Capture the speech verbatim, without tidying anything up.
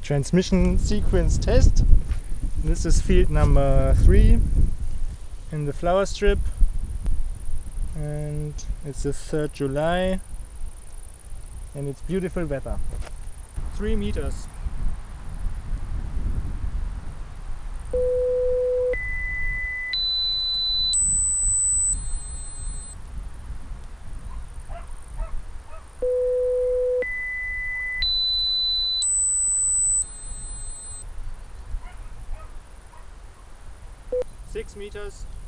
transmission sequence test. This is field number three in the flower strip, and it's the third of July and it's beautiful weather. Three meters. Six meters.